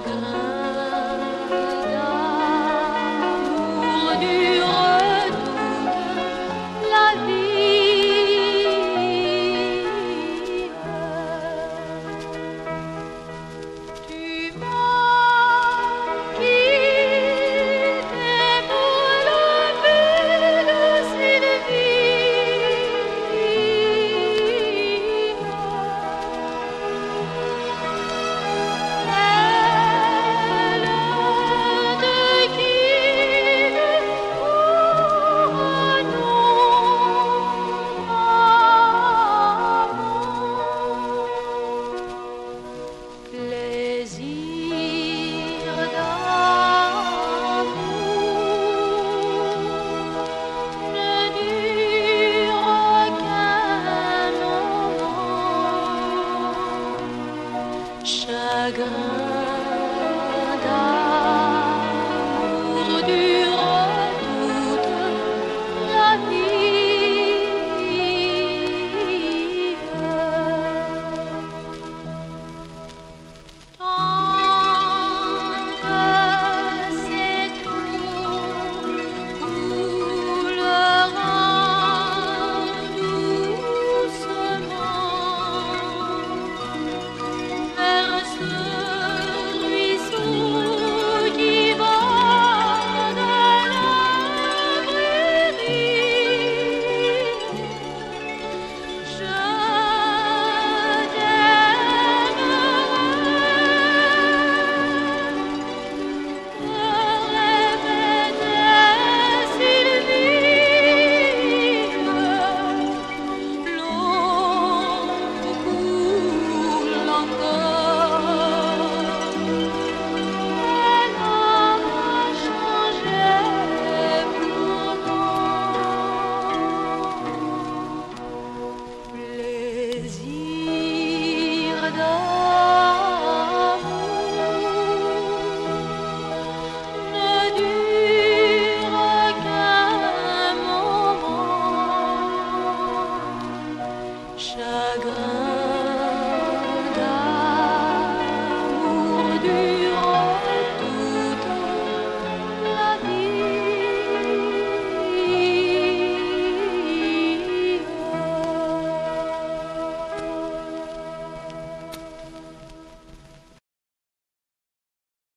d'amour dure toute la vie. Tu m'as quitté pour la belle Sylvie. Elle te quitte pour un autre amant. Plaisir d'amour ne dure qu'un moment. Chagrin d'amour dure toute la vie. Tendre ces tours coulera doucement vers ce ruisseau qui borde la prairie. Je répétait Sylvie, l'eau coule encore. Elle n'a pas changé pourtant. Plaisir